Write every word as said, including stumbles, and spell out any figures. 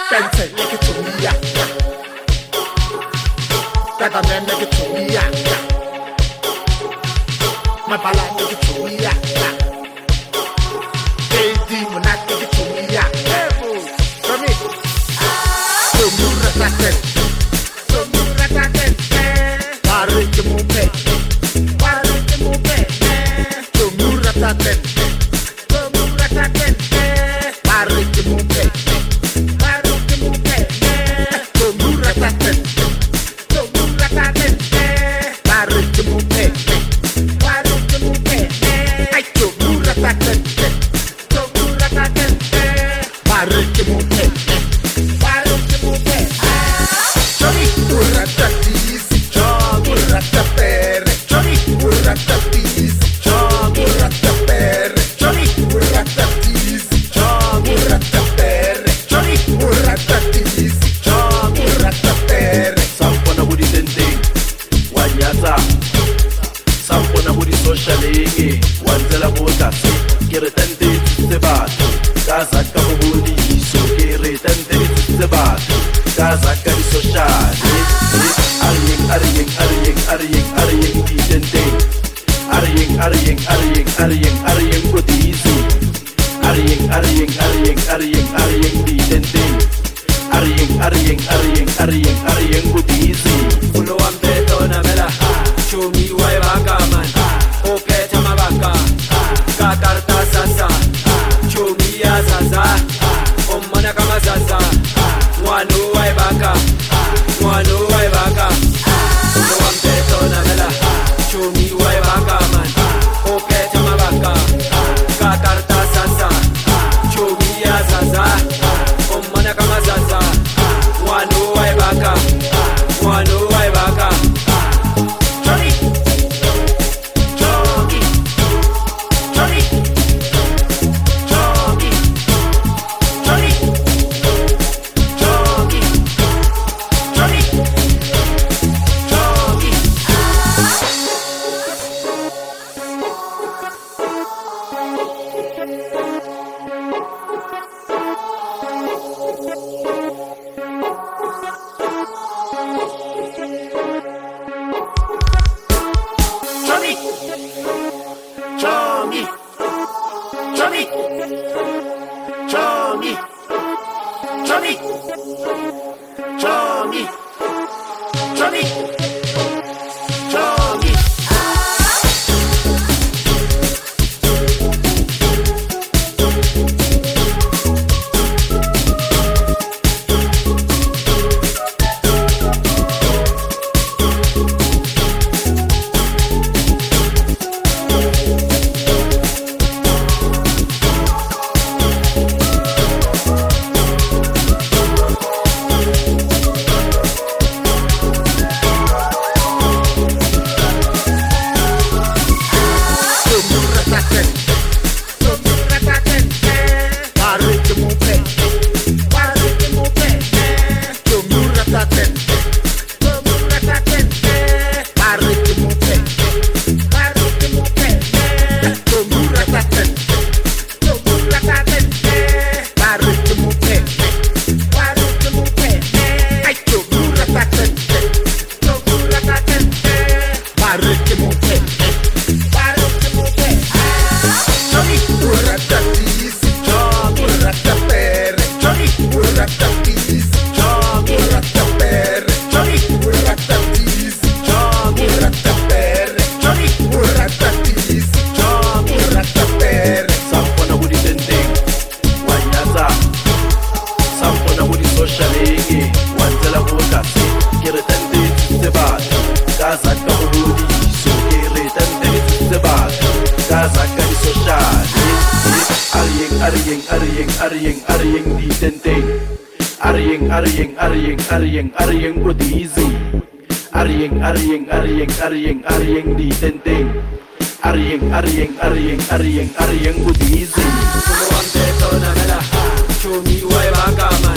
Benze nigga to me ya. Better man nigga to me ya. My bala nigga to me ya. K D when I nigga to me ya. Hey boo, come here. So move rataten, so move rataten. Pare que mupe, pare que mupe. So move rataten, so move rataten. Pare que mupe. Wanzela bota se kere tante se bat Gaza ka bubuli so kere tante se bat Gaza ka di social Ariyeng ariyeng ariyeng ariyeng ariyeng di tente Ariyeng ariyeng ariyeng ariyeng ariyeng butizi Ariyeng ariyeng ariyeng ariyeng ariyeng di tente Ariyeng ariyeng ariyeng ariyeng ariyeng butizi Ulo ampeto na mela show me why baka man Opeta mabaka Kakarta sasa Chumia sasa Omana kama sasa Mwanu waibaka Mwanu waibaka Ulo ampeto na mela Chumi waibaka man Opeta mabaka Kakarta sasa Chumia sasa Omana kama sasa Mwanu waibaka Mwanu waibaka Johnny, Johnny, Johnny, Johnny, Johnny, Johnny, Johnny. Ariyeng ariyeng ariyeng ariyeng di tenteng Ariyeng ariyeng ariyeng ariyeng ariyeng butizi Ariyeng ariyeng ariyeng ariyeng ariyeng di tenteng Ariyeng ariyeng ariyeng ariyeng ariyeng butizi Ulo ampeto na mela show me why baka man